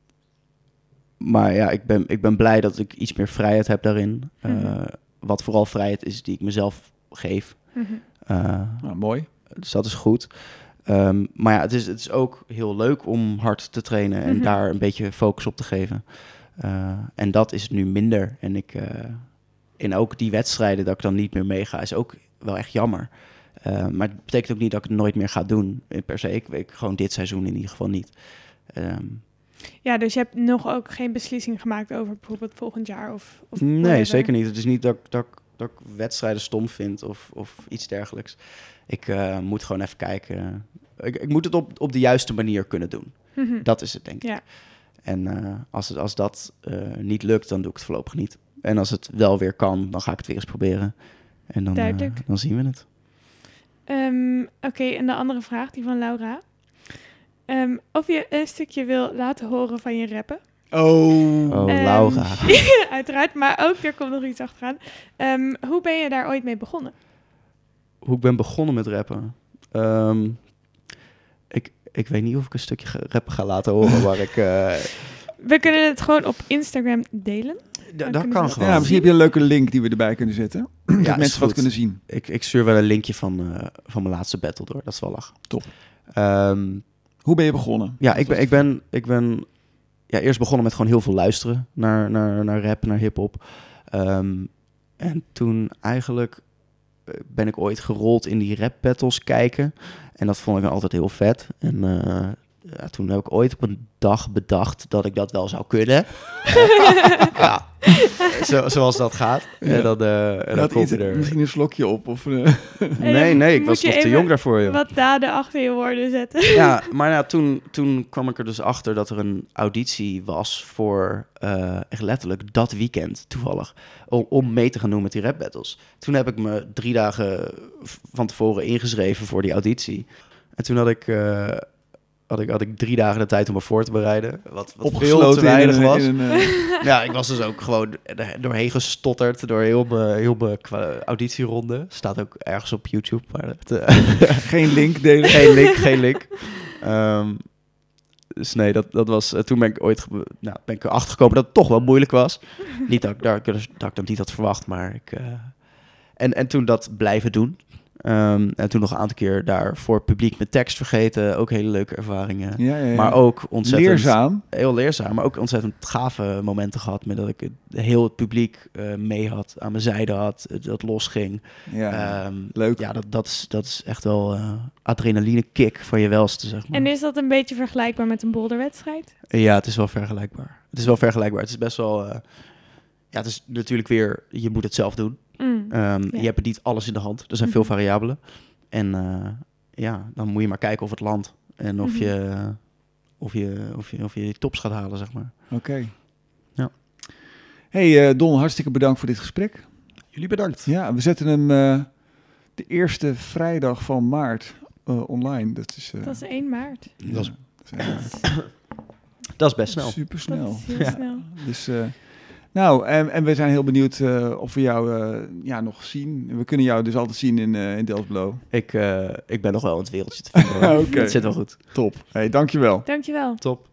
maar ja, ik ben, ik ben blij dat ik iets meer vrijheid heb daarin. Uh, Mhm. Wat vooral vrijheid is die ik mezelf geef. mm-hmm. Uh, Nou, mooi. dus dat is goed. Um, maar ja, het is, het is ook heel leuk om hard te trainen en Mhm. daar een beetje focus op te geven. Uh, en dat is nu minder. En ik, uh, in ook die wedstrijden dat ik dan niet meer meega, is ook wel echt jammer. Uh, maar het betekent ook niet dat ik het nooit meer ga doen. Per se, ik, ik gewoon dit seizoen in ieder geval niet. Um, Ja, dus je hebt nog ook geen beslissing gemaakt over bijvoorbeeld volgend jaar of, of nee, whatever. zeker niet. Het is niet dat, ik- dat, ik- dat ik wedstrijden stom vind of, of iets dergelijks. Ik uh, moet gewoon even kijken. Ik, ik moet het op, op de juiste manier kunnen doen. Mhm. Dat is het, denk ik. Ja. En uh, als, het, als dat uh, niet lukt, dan doe ik het voorlopig niet. En als het wel weer kan, dan ga ik het weer eens proberen. En dan, uh, Duidelijk. dan zien we het. Um, Oké, okay, en de andere vraag, die van Laura. Um, of je een stukje wil laten horen van je rappen. Oh. Oh, Um, Laura. Uiteraard, maar ook, er komt nog iets achteraan. Um, hoe ben je daar ooit mee begonnen? Hoe ik ben begonnen met rappen? Um, ik, ik weet niet of ik een stukje ga- rappen ga laten horen waar ik... Uh, We kunnen het gewoon op Instagram delen. d- Dan dat kunnen kan ze- gewoon. Ja, misschien heb je een leuke link die we erbij kunnen zetten. Dat is mensen wat goed. kunnen zien. Ik, ik stuur wel een linkje van, uh, van mijn laatste battle door. Dat is wel lach. Top. Um, Hoe ben je begonnen? Ja, Dat ik ben, was ik ben, ik ben ja, eerst begonnen met gewoon heel veel luisteren naar, naar, naar rap, naar hiphop. Um, en toen eigenlijk uh, ben ik ooit gerold in die rap battles kijken. En dat vond ik dan altijd heel vet. En uh, ja, toen heb ik ooit op een dag bedacht dat ik dat wel zou kunnen. ja, zo, zoals dat gaat. Ja. En dan, uh, en Je dan had komt iets- hij er. misschien een slokje op. Of, uh, Nee, nee, ik Moet was je nog te even jong daarvoor. Joh. Wat daden achter je woorden zetten. Ja, maar ja, toen, toen kwam ik er dus achter dat er een auditie was voor uh, echt letterlijk dat weekend, toevallig, om, om mee te gaan doen met die rap battles. Toen heb ik me drie dagen v- van tevoren ingeschreven voor die auditie. En toen had ik, uh, had ik, had ik drie dagen de tijd om me voor te bereiden. Wat, wat veel Opgesloten te weinig in een- was. in een, eh, Ja, ik was dus ook gewoon er doorheen gestotterd door heel mijn, heel mijn kwa- auditieronde. Staat ook ergens op YouTube. Maar het, eh, geen link delen. geen link, geen link. Ehm, dus nee, dat, dat was... eh, toen ben ik ooit ge- nou, ben ik erachter gekomen dat het toch wel moeilijk was. Niet dat ik, daar, dat ik dat niet had verwacht, maar ik... eh, en, en toen dat blijven doen. Ehm, en toen nog een aantal keer daar voor publiek met tekst vergeten. Ook hele leuke ervaringen. Ja, ja, ja. Maar ook ontzettend... leerzaam. Heel leerzaam, maar ook ontzettend gave momenten gehad. Met dat ik het, heel het publiek eh, mee had, aan mijn zijde had, het- dat losging. Ja, Ehm, leuk. Ja, dat, dat, is, dat is echt wel eh adrenaline kick van je welste, zeg maar. En is dat een beetje vergelijkbaar met een boulderwedstrijd? Ja, het is wel vergelijkbaar. Het is wel vergelijkbaar. Het is best wel... eh, ja, het is natuurlijk weer... Je moet het zelf doen. Mm. Ehm, Ja. Je hebt niet alles in de hand. Er zijn Mhm. veel variabelen. En eh, ja, dan moet je maar kijken of het landt. En of, Mhm. je, of, je, of, je, of je die tops gaat halen, zeg maar. Oké. Ja. Hey eh, Don, hartstikke bedankt voor dit gesprek. Jullie bedankt. Ja, we zetten hem eh, de eerste vrijdag van maart eh, online. Dat is, eh, Dat is één maart. ja, dat is- dat is, eh, Dat is best snel. super Dat snel. is heel Ja. snel. Dus, eh, nou, en, en we zijn heel benieuwd eh, of we jou eh, ja, nog zien. We kunnen jou dus altijd zien in, eh in Delft-Blauw. Ik, eh, ik ben nog wel in het wereldje te vinden. hoor. Oké. Dat zit wel goed. Top. Hey, dankjewel. Dankjewel. Top.